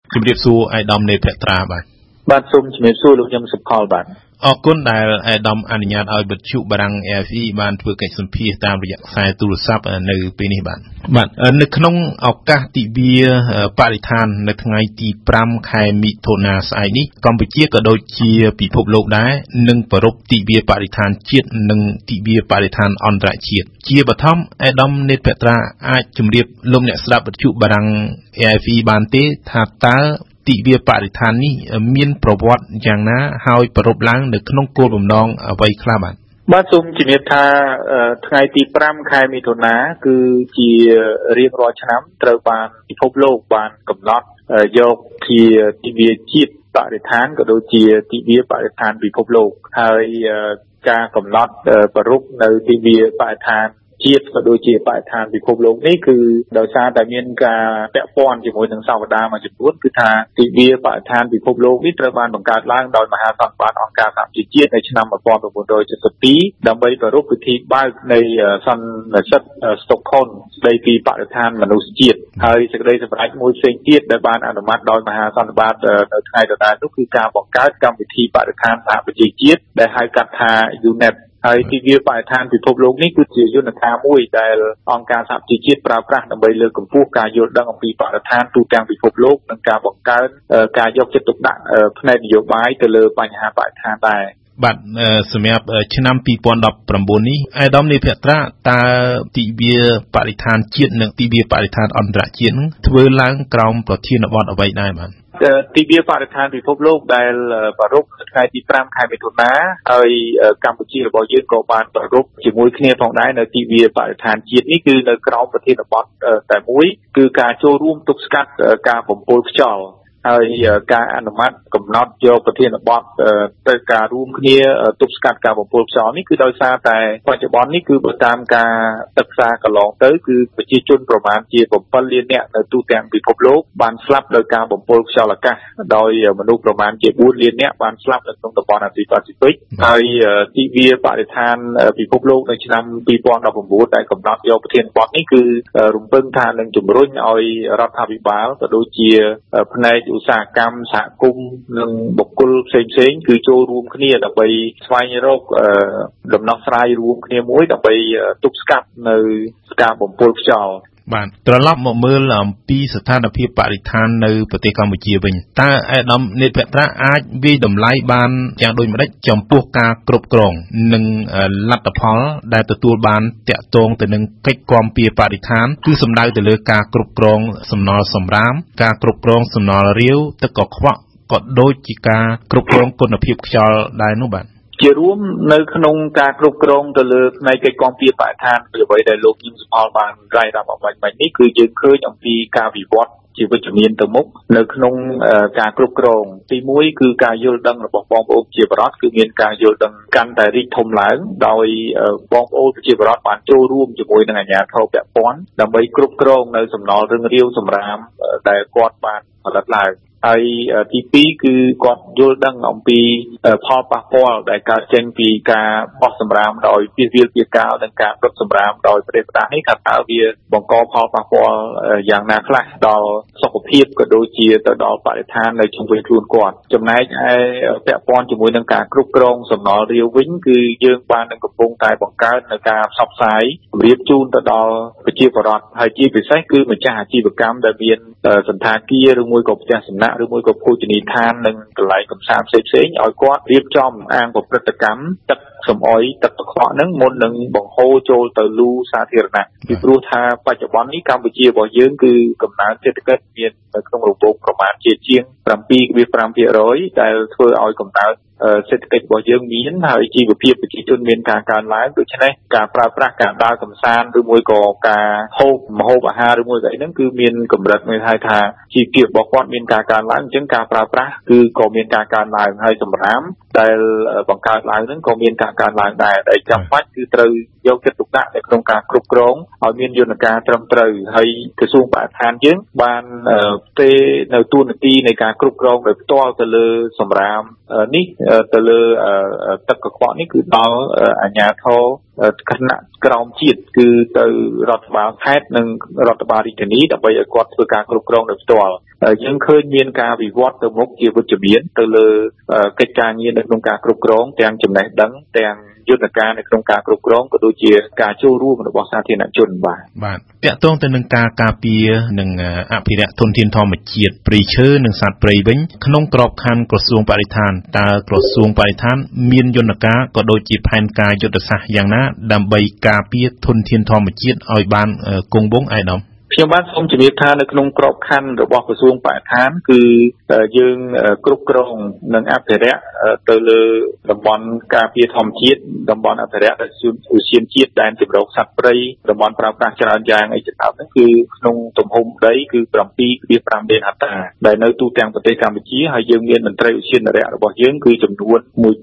ជំរាបសួរឯកឧត្តមនៃភក្ត្រាបាទសូមជំរាបសួរលោកខ្ញុំសុផលបាទអរគុណដែលឯកឧត្តមអនុញ្ញាតឲ្យវិទ្យុបារាំង AFE បានធ្វើកិច្ចសម្ភាសតាមរយៈខ្សែទូរស័ព្ទនៅពេលនេះបាទនៅក្នុងឱកាសទិវាបរិស្ថាននៅថ្ងៃទី5ខែមិថុនាស្អែកនេះកម្ពុជាក៏ដូចជាពិភពលោកដែរនឹងប្រារព្ធទិវាបរិស្ថានជាតិនិងទិវាបរិស្ថានអន្តរជាតិជាបឋមឯកឧត្តមនេតភក្ត្រាអាចជម្រាបលោកអ្នកស្ដាប់វិទ្យុបារាំង AFE បានទេថាតើទិវាបរិស្ថាននេះមានប្រវត្តិយ៉ាងណាហើយប្រារព្ធឡើងនៅក្នុងគោលបំណងអ្វីខ្លះបាទសូមជំរាបថាថ្ងៃទី5ខែមិថុនាគឺជារៀងរាល់ឆ្នាំត្រូវបានពិភពលោកបានកំណត់យកជាទិវាជាតិបរិស្ថានក៏ដូចជាទិវាបរិស្ថានពិភពលោកហើយការកំណត់ប្រារព្ធនៅទិវាបរិស្ថានជាតិក៏ដូចជាបរិស្ថានពិភពលោកនេះគឺដោយសារតែមានការពាក់ព័ន្ធជាមួយនឹងសវតាមួយចំនួនគឺថាទិវាបរិស្ថានពិភពលោកនេះត្រូវបានបង្កើតឡើងដោយមហាសន្និបាតអង្គការសហប្រជាជាតិនៅឆ្នាំ1972ដើម្បីប្រារព្ធពិធីបើកនៃសន្និសីទស្តុកហុលស្ដីពីបរិស្ថានមនុស្សជាតិហើយសេចក្តីសម្រេចមួយផ្សេងទៀតដែលបានអនុម័តដោយមហាសន្និបាតនៅថ្ងៃដដែលនោះគឺការបង្កើតកម្មវិធីបរិស្ថានសហប្រជាជាតិដែលហៅកាត់ថា UNEPហើយទិវាបរិស្ថានពិភពលោកនេះគឺជាយន្តការមួយដែលអង្គការសហប្រជាជាតិប្រើប្រាស់ដើម្បីលើកកម្ពស់ការយល់ដឹងអំពីបរិស្ថានទូទាំងពិភពលោកនិងការបង្កើនការយកចិត្តទុកដាក់ផ្នែកនយោបាយទៅលើបញ្ហាបរិស្ថានដែរបាទសម្រាប់ឆ្នាំ2019នេះឯកឧត្តមនាយភក្ត្រាតើទិវាបរិស្ថានជាតិនិងទិវាបរិស្ថានអន្តរជាតិនឹងធ្វើឡើងក្រោមប្រធានបទអ្វីដែរបាទទិវាបរិស្ថានពិភពលោកដែលប្រារព្ធថ្ងៃទី5ខែមិថុនាហើយកម្ពុជារបស់យើងក៏បានប្រារព្ធជាមួយគ្នាផងដែរនៅទិវាបរិស្ថានជាតិនេះគឺនៅក្រោមប្រធានបទតែមួយគឺការចូលរួមទប់ស្កាត់ការបំពុលខ្យល់ហើយការអនុម័តកំណត់យកប្រធានបទទៅការរួមគ្នាទប់ស្កាត់ការបំពុលខ្យល់នេះគឺដោយសារតែបច្ចុប្បន្ននេះគឺបើតាមការសិក្សាកន្លងទៅគឺប្រជាជនប្រមាណជា7លាននាក់នៅទូទាំងពិភពលោកបានស្លាប់ដោយការបំពុលខ្យល់អាកាសដោយមនុស្សប្រមាណជា4លាននាក់បានស្លាប់នៅក្នុងតំបន់អាស៊ីប៉ាស៊ីហ្វិកហើយទិវាបរិស្ថានពិភពលោកនៅឆ្នាំ2019ដែលកំណត់យកប្រធានបទនេះគឺរំពឹងថានឹងជំរុញឲ្យរដ្ឋាភិបាលក៏ដូចជាផ្នែកឧស្សាហកម្មសហគមន៍និងបុគ្គលផ្សេងៗគឺចូលរួមគ្នាដើម្បីស្វែងរកដំណោះស្រាយរួមគ្នាមួយដើម្បីទប់ស្កាត់នៅការបំពុលខ្យល់បាទត្រឡប់មកមើលអំពីស្ថានភាពបរិស្ថាននៅប្រទេសកម្ពុជាវិញតើឯកឧត្តមនេតភក្ត្រាអាចវាយតម្លៃបានយ៉ាងដូចម្តេចចំពោះការគ្រប់គ្រងនិងលទ្ធផលដែលទទួលបានតាក់ទងទៅនឹងកិច្ចគាំពារបរិស្ថានគឺសំដៅទៅលើការគ្រប់គ្រងសំណល់សម្រាមការគ្រប់គ្រងសំណល់រាវទឹកកខ្វក់ក៏ដូចជាការគ្រប់គ្រងគុណភាពខ្យល់ដែរនោះបាទជារួមនៅក្នុងការគ្រប់គ្រងទៅលើផ្នែកកិច្ចគាំពារបរិស្ថានពីអ្វីដែលលោកខ្ញុំសំអល់បានរាយរាប់អំបញ្ញមិញនេះគឺយើងឃើញអំពីការវិវត្តជាវិជ្ជមានទៅមុខនៅក្នុងការគ្រប់គ្រងទី1គឺការយល់ដឹងរបស់បងប្អូនជាបរិបទគឺមានការយល់ដឹងកាន់តែរីកធំឡើងដោយបងប្អូនជាបរិបទបានចូលរួមជាមួយនឹងអាជ្ញាធរពាក់ព័ន្ធដើម្បីគ្រប់គ្រងនៅសំណល់រឿងរាវសម្រាមដែលគាត់បានផលិតឡើងហើយទី2គឺគាត់យល់ដឹងអំពីផលប៉ះពាល់ដែលកើតចេញពីការបោះសម្រាមដោយពាសវាលពាសកាលនិងការដុតសម្រាមដោយប្រទេសផ្ដាស់នេះថាតើវាបង្កផលប៉ះពាល់យ៉ាងណាខ្លះដល់សុខភាពក៏ដូចជាទៅដល់បរិស្ថាននៅជុំវិញខ្លួនគាត់ចំណែកឯពាក់ព័ន្ធជាមួយនឹងការគ្រប់គ្រងសំណល់រាវវិញគឺយើងបាននឹងកំពុងតែបង្កើតនៅការផ្សព្វផ្សាយជម្រាបជូនទៅដល់ប្រជាពលរដ្ឋហើយជាពិសេសគឺម្ចាស់អាជីវកម្មដែលមានសន្តាគារឬមួយក៏ផ្ទះសំណាក់ឬមួយក៏ភោជនីយដ្ឋាននិងកន្លែងកម្សាន្តផ្សេងៗឲ្យគាត់រៀបចំអាងប្រព្រឹត្តកម្មទឹកសំអុយទឹកកខ្វក់ហ្នឹងមុននឹងបង្ហូរចូលទៅលូសាធារណៈពីព្រោះថាបច្ចុប្បន្ននេះកម្ពុជារបស់យើងគឺកំណើនសេដ្ឋកិច្ចមាននៅក្នុងរង្វង់ប្រមាណជាជាង 7.5% ដែលធ្វើឲ្យកំណើនសេដ្ឋកិច្ចរបស់យើងមានហើយជីវភាពប្រជាជនមានការកើនឡើងដូច្នេះការប្រើប្រាស់ការដើរកម្សាន្តឬមួយក៏ការហូបម្ហូបអាហារឬមួយក៏អីហ្នឹងគឺមានកម្រិតមានហៅថាជីវភាពរបស់គាត់មានការកើនឡើងអញ្ចឹងការប្រើប្រាស់គឺក៏មានការកើនឡើងហើយសម្រាប់ដែលបង្កើតឡើងហ្នឹងក៏មានការកើនឡើងដែរដែលចាំបាច់គឺត្រូវយកចិត្តទុកដាក់នៅក្នុងការគ្រប់គ្រងឲ្យមានយន្តការត្រឹមត្រូវហើយក្រសួងបរិស្ថានយើងបានផ្ទេរនៅតួនាទីនៃការគ្រប់គ្រងដោយផ្ទាល់ទៅលើសម្រាមនេះទៅលើទឹកកខ្វក់នេះគឺដល់អាជ្ញាធរគណៈក្រមជាតិគឺទៅរដ្ឋបាលខេត្តនិងរដ្ឋបាលរាជធានីដើម្បីឲ្យគាត់ធ្វើការគ្រប់គ្រងដោយផ្ទាល់យើងឃើញមានការវិវត្តទៅមុខជាវិជ្ជមានទៅលើកិច្ចការងារនៅក្នុងការគ្រប់គ្រងទាំងចំណេះដឹងទាំងយន្តការនៅក្នុងការគ្រប់គ្រងក៏ដូចជាការចូលរួមរបស់សាធារណជនបាទតាក់ទងទៅនឹងការការពារនិងអភិរក្សធនធានធម្មជាតិព្រៃឈើនិងសត្វព្រៃវិញក្នុងក្របខ័ណ្ឌក្រសួងបរិស្ថានតើក្រសួងបរិស្ថានមានយន្តការក៏ដូចជាផែនការយុទ្ធសាស្ត្រយ៉ាងណាដើម្បីការពារធនធានធម្មជាតិឲ្យបានគង់វង្សឯកឧត្តមខ្ញុំបានសូមជម្រាបថានៅក្នុងក្របខ័ណ្ឌរបស់ក្រសួងបរិស្ថានគឺយើងគ្រប់គ្រងនិងអភិរក្សទៅលើតំបន់ការពារធម្មជាតិតំបន់អភិរក្សឧទ្យានជាតិដែនជម្រកសត្វព្រៃតំបន់ប្រើប្រាស់ច្រើនយ៉ាងអីជាដើមហ្នឹងគឺក្នុងទំហំដីគឺ 7.5 លានហិកតាដែលនៅទូទាំងប្រទេសកម្ពុជាហើយយើងមានមន្ត្រីឧទ្យានុរក្សរបស់យើងគឺចំនួន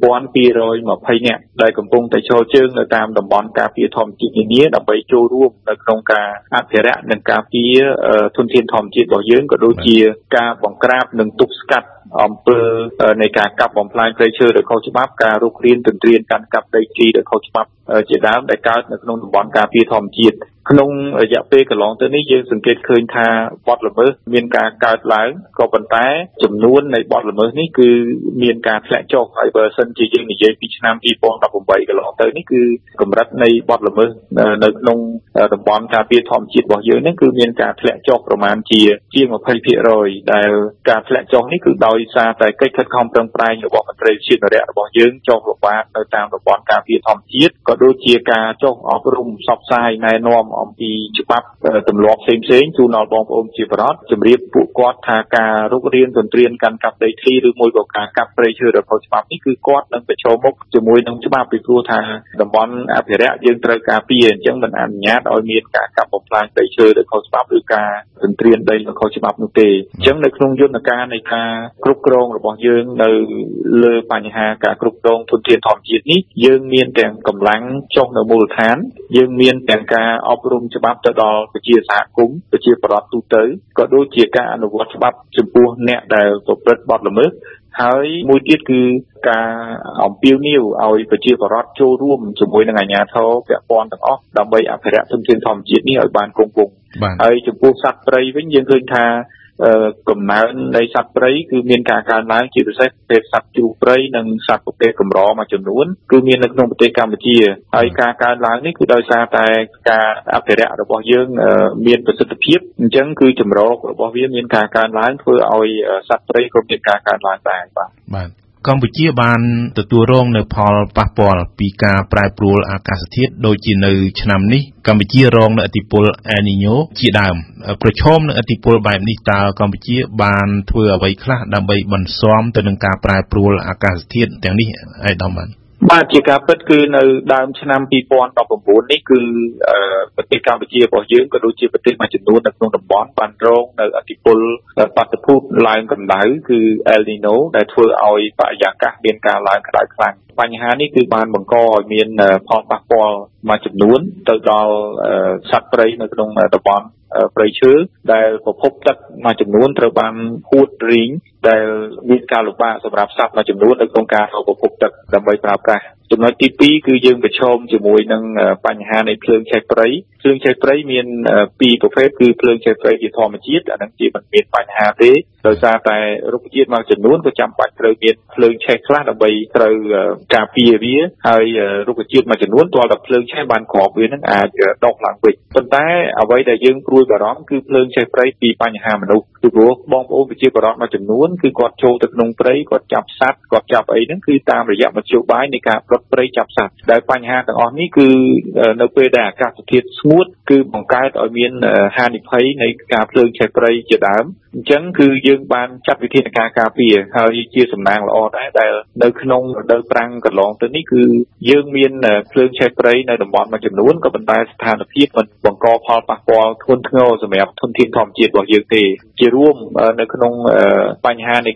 1220 នាក់ដែលកំពុងតែចូលជើងនៅតាមតំបន់ការពារធម្មជាតិនានាដើម្បីចូលរួមនៅក្នុងការអភិរក្សនិងការពារធនធានធម្មជាតិរបស់យើងក៏ដូចជាការបង្ក្រាបនិងទប់ស្កាត់អំពើនៃការកាប់បំផ្លាញព្រៃឈើដោយខុសច្បាប់ការរុករានទន្ទ្រានកាន់កាប់ដីធ្លីដោយខុសច្បាប់ជាដើមដែលកើតនៅក្នុងតំបន់ការពារធម្មជាតិក្នុងរយៈពេលកន្លងទៅនេះយើងសង្កេតឃើញថាបទល្មើសមានការកើតឡើងក៏ប៉ុន្តែចំនួននៃបទល្មើសនេះគឺមានការធ្លាក់ចុះហើយបើសិនជាយើងនិយាយពីឆ្នាំ 2018 កន្លងទៅនេះគឺកម្រិតនៃបទល្មើសនៅក្នុងតំបន់ការពារធម្មជាតិរបស់យើងនេះគឺមានការធ្លាក់ចុះប្រមាណជាជាង 20% ដែលការធ្លាក់ចុះនេះគឺដោយសារតែកិច្ចខិតខំប្រឹងប្រែងរបស់មន្ត្រីវិទ្យានុរក្សរបស់យើងចុះល្បាតនៅតាមតំបន់ការពារធម្មជាតិក៏ដូចជាការចុះអប់រំផ្សព្វផ្សាយណែនាំអំពីច្បាប់ទម្លាប់ផ្សេងៗជូនដល់បងប្អូនជាប្រវត្តិជម្រាបពួកគាត់ថាការរុករានទន្ទ្រានកាន់កាប់ដីធ្លីឬមួយក៏ការកាប់ព្រៃឈើដោយខុសច្បាប់នេះគឺគាត់នឹងប្រឈមមុខជាមួយនឹងច្បាប់ពីព្រោះថាតំបន់អភិរក្សយើងត្រូវការពារអញ្ចឹងមិនអនុញ្ញាតឲ្យមានការកាប់បំផ្លាញដីឈើដោយខុសច្បាប់ឬការទន្ទ្រានដីដោយខុសច្បាប់នោះទេអញ្ចឹងនៅក្នុងយន្តការនៃការគ្រប់គ្រងរបស់យើងនៅលើបញ្ហាការគ្រប់គ្រងធនធានធម្មជាតិនេះយើងមានទាំងកម្លាំងចុះនៅមូលដ្ឋានយើងមានទាំងការអប់រំច្បាប់ទៅដល់ប្រជាសហគមន៍ប្រជាពលរដ្ឋទូទៅក៏ដូចជាការអនុវត្តច្បាប់ចំពោះអ្នកដែលប្រព្រឹត្តបទល្មើសហើយមួយទៀតគឺការអំពាវនាវឲ្យប្រជាពលរដ្ឋចូលរួមជាមួយនឹងអាជ្ញាធរពាក់ព័ន្ធទាំងអស់ដើម្បីអភិរក្សធនធានធម្មជាតិនេះឲ្យបានគង់វង្សហើយចំពោះសត្វព្រៃវិញយើងឃើញថាកំណើននៃសត្វព្រៃគឺមានការកើនឡើងជាពិសេសប្រភេទសត្វជ្រូកព្រៃនិងសត្វប្រភេទកម្រមួយចំនួនគឺមាននៅក្នុងប្រទេសកម្ពុជាហើយការកើនឡើងនេះគឺដោយសារតែការអភិរក្សរបស់យើងមានប្រសិទ្ធភាពអញ្ចឹងគឺចម្រោករបស់វាមានការកើនឡើងធ្វើឲ្យសត្វព្រៃក៏មានការកើនឡើងដែរបាទកម្ពុជាបានទទួលរងនៅផលប៉ះពាល់ពីការប្រែប្រួលអាកាសធាតុដូចជានៅឆ្នាំនេះកម្ពុជារងនូវឥទ្ធិពលអែលនីញ៉ូជាដើមប្រឈមនឹងឥទ្ធិពលបែបនេះតើកម្ពុជាបានធ្វើអ្វីខ្លះដើម្បីបន្ស៊ាំទៅនឹងការប្រែប្រួលអាកាសធាតុទាំងនេះឯកឧត្តមបាទជាការពិតគឺនៅដើមឆ្នាំ 2019 នេះគឺប្រទេសកម្ពុជារបស់យើងក៏ដូចជាប្រទេសមួយចំនួននៅក្នុងតំបន់បានរងនៅឥទ្ធិពលបាតុភូតឡើងកម្ដៅគឺ El Nino ដែលធ្វើឲ្យបរិយាកាសមានការឡើងក្ដៅខ្លាំងបញ្ហានេះគឺបានបង្កឲ្យមានផលប៉ះពាល់មួយចំនួនទៅដល់សត្វព្រៃនៅក្នុងតំបន់ព្រៃឈើដែលប្រភពទឹកមួយចំនួនត្រូវបានហួតរីងដែលមានការលំបាកសម្រាប់សត្វមួយចំនួននៅក្នុងការរកប្រភពទឹកដើម្បីប្រើប្រាស់ចំណុចទី2គឺយើងប្រឈមជាមួយនឹងបញ្ហានៃភ្លើងឆេះព្រៃមាន2ប្រភេទគឺភ្លើងឆេះព្រៃជាធម្មជាតិអានឹងជាមិនមានបញ្ហាទេដោយសារតែរុក្ខជាតិមួយចំនួនក៏ចាំបាច់ត្រូវមានភ្លើងឆេះខ្លះដើម្បីត្រូវការពារវាហើយរុក្ខជាតិមួយចំនួនទាល់តែភ្លើងឆេះបានគ្រាប់វានឹងអាចដុះឡើងវិញប៉ុន្តែអ្វីដែលយើងព្រួយបារម្ភគឺភ្លើងឆេះព្រៃពីបញ្ហាមនុស្សពីព្រោះបងប្អូនប្រជាពលរដ្ឋមួយចំនួនគឺគាត់ចូលទៅក្នុងព្រៃគាត់ចាប់សត្វគាត់ចាប់អីហ្នឹងគឺតាមរយៈមធ្យោបាយនៃការប្រត់ព្រៃចាប់សត្វដែលបញ្ហាទាំងអស់នេះគឺនៅពេលដែលអាកាសធាតុស្ងួតគឺបង្កើតឲ្យមានហានិភ័យនៃការភ្លើងឆេះព្រៃជាដើមអញ្ចឹងគឺយើងបានចាត់វិធានការការពារហើយជាសំណាងល្អដែរដែលនៅក្នុងរដូវប្រាំងកន្លងទៅនេះគឺយើងមានភ្លើងឆេះព្រៃនៅតំបន់មួយចំនួនក៏ប៉ុន្តែស្ថានភាពមិនបង្កផលប៉ះពាល់ធ្ងន់ធ្ងរសម្រាប់ធនធានធម្មជាតិរបស់យើងទេជារួមនៅក្នុងបញ្ហានៃការ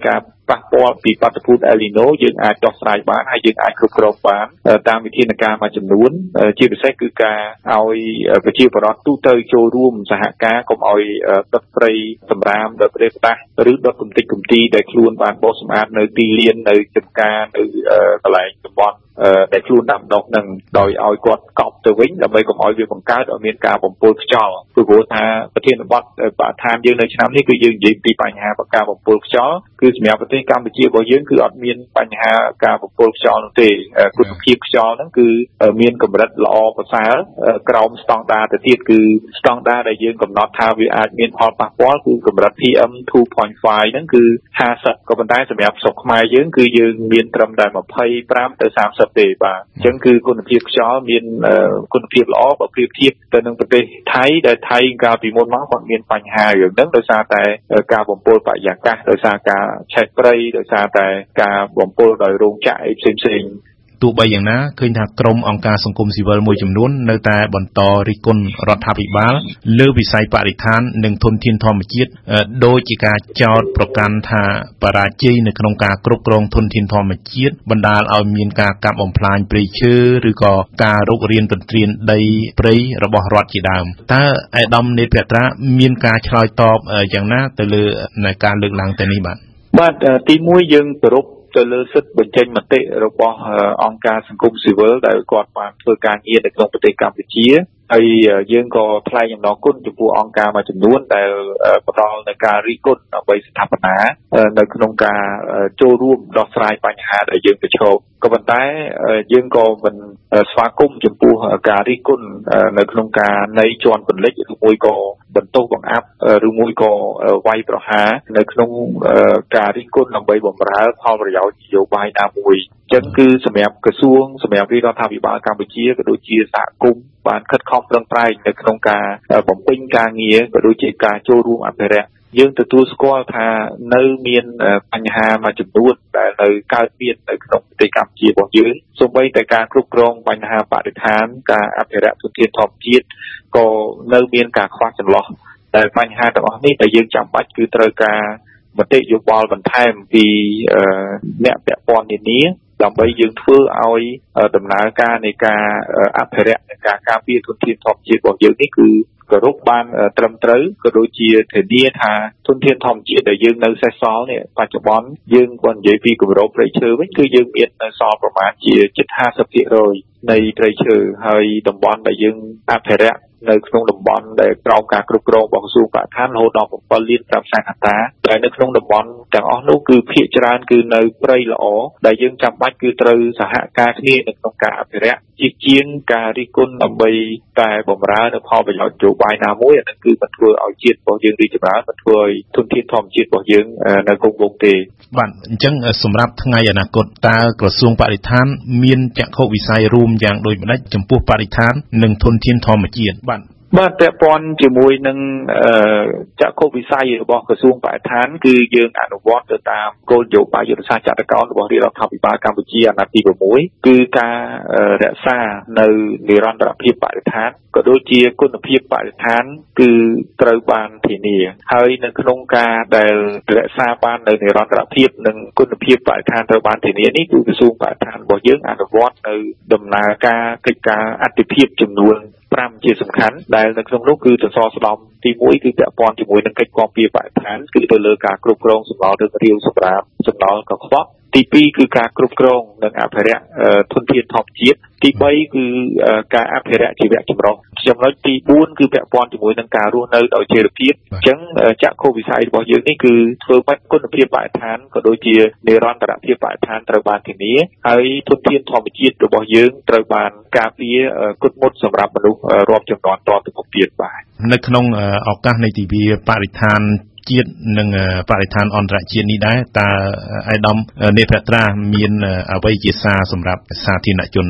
ប៉ះពាល់ពីបាតុភូតអេលនីណូយើងអាចដោះស្រាយបានហើយយើងអាចគ្រប់គ្រងបានតាមវិធានការមួយចំនួនជាពិសេសគឺការឲ្យប្រជាពលរដ្ឋទូទៅចូលរួមសហការកុំឲ្យដុតព្រៃសម្រាមដោយប្រេះផ្ដាស់ឬដុតគំតិចគំទីដែលខ្លួនបានបោសសម្អាតនៅទីលាននៅចំការនៅកន្លែងតំបន់ដែលខ្លួនដាំដុះនឹងដោយឲ្យគាត់កប់ទៅវិញដើម្បីកុំឲ្យវាបង្កើតឲ្យមានការបំពុលខ្យល់ព្រោះថាប្រធានបទបរិស្ថានយើងនៅឆ្នាំនេះគឺយើងនិយាយពីបញ្ហាការបំពុលខ្យល់គឺសម្រាប់ប្រទេសកម្ពុជារបស់យើងគឺអត់មានបញ្ហាការបំពុលខ្យល់នោះទេគុណភាពខ្យល់ហ្នឹងគឺមានកម្រិតល្អប្រសើរក្រោមស្តង់ដារទៅទៀតគឺស្តង់ដារដែលយើងកំណត់ថាវាអាចមានផលប៉ះពាល់គឺកម្រិត PM 2.5 ហ្នឹងគឺ50ក៏ប៉ុន្តែសម្រាប់ស្រុកខ្មែរយើងគឺយើងមានត្រឹមតែ25ទៅ30ទេបាទអញ្ចឹងគឺគុណភាពខ្យល់មានគុណភាពល្អបើប្រៀបធៀបទៅនឹងប្រទេសថៃដែលថៃកាលពីមុនមកគាត់មានបញ្ហារឿងហ្នឹងដោយសារតែការបំពុលបរិយាកាសដោយសារការឆេះព្រៃដោយសារតែការបំពុលដោយរោងចក្រផ្សេងៗទោះបីយ៉ាងណាឃើញថាក្រុមអង្គការសង្គមស៊ីវិលមួយចំនួននៅតែបន្តរិះគន់រដ្ឋាភិបាលលើវិស័យបរិស្ថាននិងធនធានធម្មជាតិដោយជាការចោទប្រកាន់ថាបរាជ័យនៅក្នុងការគ្រប់គ្រងធនធានធម្មជាតិបណ្ដាលឲ្យមានការកាប់បំផ្លាញព្រៃឈើឬក៏ការរុករានទន្ទ្រានដីព្រៃរបស់រដ្ឋជាដើមតើអាយដាមនេតភត្រាមានការឆ្លើយតបយ៉ាងណាទៅលើការលើកឡើងទៅនេះបាទទី1យើងគោរពទៅលើសិទ្ធិបញ្ចេញមតិរបស់អង្គការសង្គមស៊ីវិលដែលគាត់បានធ្វើការងារនៅក្នុងប្រទេសកម្ពុជាហើយយើងក៏ថ្លែងអំណរគុណចំពោះអង្គការមួយចំនួនដែលផ្ដល់នូវការរិះគន់ដើម្បីស្ថាបនានៅក្នុងការចូលរួមដោះស្រាយបញ្ហាដែលយើងប្រឈមក៏ប៉ុន្តែយើងក៏មិនស្វាគមន៍ចំពោះការរិះគន់នៅក្នុងការនៃជាន់ពន្លិចឬមួយក៏បន្ទោសបង្អាប់ឬមួយក៏វាយប្រហារនៅក្នុងការរិះគន់ដើម្បីបម្រើផលប្រយោជន៍នយោបាយណាមួយអញ្ចឹងគឺសម្រាប់ក្រសួងសម្រាប់រដ្ឋាភិបាលកម្ពុជាក៏ដូចជាសហគមន៍បានខិតខំប្រឹងប្រែងនៅក្នុងការបំពេញការងារក៏ដូចជាការចូលរួមអភិរក្សយើងទទួលស្គាល់ថានៅមានបញ្ហាមួយចំនួនដែលនៅកើតមាននៅក្នុងប្រទេសកម្ពុជារបស់យើងសូម្បីតែការគ្រប់គ្រងបញ្ហាបរិស្ថានការអភិរក្សធនធានធម្មជាតិក៏នៅមានការខ្វះចន្លោះតែបញ្ហាទាំងអស់នេះដែលយើងចាំបាច់គឺត្រូវការមតិយោបល់បន្ថែមពីអ្នកពាក់ព័ន្ធនានាដើម្បីយើងធ្វើឲ្យដំណើរការនៃការអភិរក្សនិងការការពារធនធានធម្មជាតិរបស់យើងនេះគឺគោរពបានត្រឹមត្រូវក៏ដូចជាធានាថាធនធានធម្មជាតិដែលយើងនៅសេសសល់នេះបច្ចុប្បន្នយើងបើនិយាយពីគម្របព្រៃឈើវិញគឺយើងមាននៅសល់ប្រមាណជាជិត 50% នៃព្រៃឈើហើយតំបន់ដែលយើងអភិរក្សនៅក្នុងតំបន់ដែលក្រោមការគ្រប់គ្រងរបស់ក្រសួងបរិស្ថានរហូតដល់7លាន5សែនហិកតាតែនៅក្នុងតំបន់ទាំងអស់នោះគឺភាគច្រើនគឺនៅព្រៃល្អដែលយើងចាំបាច់គឺត្រូវសហការគ្នានៅក្នុងការអភិរក្សជាងការរិះគន់ដើម្បីតែបម្រើនៅផលប្រយោជន៍នយោបាយណាមួយអានឹងគឺមិនធ្វើឲ្យជាតិរបស់យើងរីកចម្រើនមិនធ្វើឲ្យធនធានធម្មជាតិរបស់យើងនៅគង់វង្សទេបាទអញ្ចឹងសម្រាប់ថ្ងៃអនាគតតើក្រសួងបរិស្ថានមានចក្ខុវិស័យរួមយ៉ាងដូចម្តេចចំពោះបរិស្ថាននិងធនធានធម្មជាតិបាទពាក់ព័ន្ធជាមួយនឹងចក្ខុវិស័យរបស់ក្រសួងបរិស្ថានគឺយើងអនុវត្តទៅតាមគោលនយោបាយយុទ្ធសាស្ត្រចតុកោណរបស់រដ្ឋាភិបាលកម្ពុជាអាណត្តិទី6គឺការរក្សានៅនិរន្តរភាពបរិស្ថានក៏ដូចជាគុណភាពបរិស្ថានគឺត្រូវបានធានាហើយនៅក្នុងការដែលរក្សាបាននៅនិរន្តរភាពនិងគុណភាពបរិស្ថានត្រូវបានធានានេះគឺក្រសួងបរិស្ថានរបស់យើងអនុវត្តនៅដំណើរការកិច្ចការអត្ថិភាពចំនួន5ជាសំខាន់ដែលនៅក្នុងនោះគឺសសរស្តម្ភទី1គឺពាក់ព័ន្ធជាមួយនឹងកិច្ចគាំពារបរិស្ថានគឺទៅលើការគ្រប់គ្រងសំណល់ទឹករាវសម្រាប់សំណល់កខ្វក់ទី2គឺការគ្រប់គ្រងនិងអភិរក្សធនធានធម្មជាតិទី3គឺការអភិរក្សជីវៈចម្រុះចំណុចទី4គឺពាក់ព័ន្ធជាមួយនឹងការរស់នៅដោយចីរភាពអញ្ចឹងចក្ខុវិស័យរបស់យើងនេះគឺធ្វើបាច់គុណភាពបរិស្ថានក៏ដូចជានិរន្តរភាពបរិស្ថានត្រូវបានធានាហើយធនធានធម្មជាតិរបស់យើងត្រូវបានការពារគត់មុតសម្រាប់មនុស្សរាប់ចំនួនតទៅមុខទៀតបាទនៅក្នុងឱកាសនៃទិវាបរិស្ថានជាតិនិងបរិស្ថានអន្តរជាតិនេះដែរតើអាយដាមនេតភត្រាមានអ្វីជាសារសម្រាប់សាធារណជន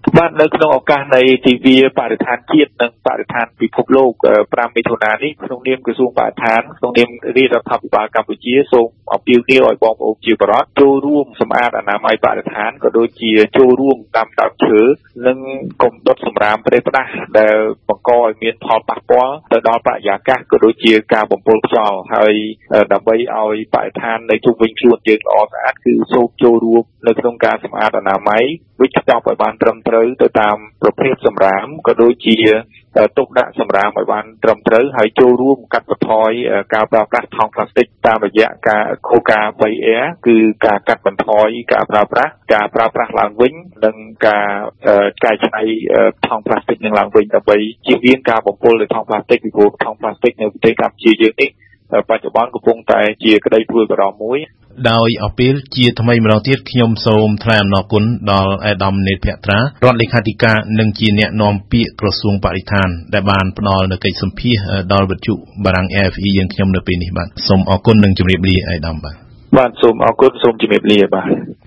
បាទនៅក្នុងឱកាសនៃទិវាបរិស្ថានជាតិនិងបរិស្ថានពិភពលោក5មិថុនានេះក្នុងនាមក្រសួងបរិស្ថានក្នុងនាមរាជរដ្ឋាភិបាលកម្ពុជាសូមអំពាវនាវឲ្យបងប្អូនជាបរិបទចូលរួមសម្អាតអនាម័យបរិស្ថានក៏ដូចជាចូលរួមដាំដើមឈើនិងកុំដុតសម្រាមប្រេះផ្ដាស់ដែលបង្កឲ្យមានផលប៉ះពាល់ទៅដល់បរិយាកាសក៏ដូចជាការបំពុលខ្យល់ហើយដើម្បីឲ្យបរិស្ថាននៅជុំវិញខ្លួនយើងល្អស្អាតគឺសូមចូលរួមនៅក្នុងការសម្អាតអនាម័យវិច្ឆេទឲ្យបានត្រឹមត្រូវទៅតាមប្រភេទសម្រាមក៏ដូចជាទុកដាក់សម្រាមឲ្យបានត្រឹមត្រូវហើយចូលរួមកាត់បន្ថយការប្រើប្រាស់ថង់ប្លាស្ទិកតាមរយៈការគោលការណ៍ 3R គឺការកាត់បន្ថយការប្រើប្រាស់ឡើងវិញនិងការកែច្នៃថង់ប្លាស្ទិកនឹងឡើងវិញដើម្បីជៀសវាងការបំពុលនៃថង់ប្លាស្ទិកពីព្រោះថង់ប្លាស្ទិកនៅប្រទេសកម្ពុជាយើងនេះបច្ចុប្បន្នកំពុងតែជាក្តីព្រួយបារម្ភមួយដោយអពេលជាថ្មីម្ដងទៀតខ្ញុំសូមថ្លែងអំណរគុណដល់អាដាមនេតភក្ត្រារដ្ឋលេខាធិការនិងជាអ្នកនាំពាក្យក្រសួងបរិស្ថានដែលបានផ្ដល់នូវកិច្ចសម្ភាសដល់វិទ្យុបារាំង AFE យើងខ្ញុំនៅពេលនេះបាទសូមអរគុណនិងជម្រាបលាអាដាមបាទសូមអរគុណសូមជម្រាបលាបាទ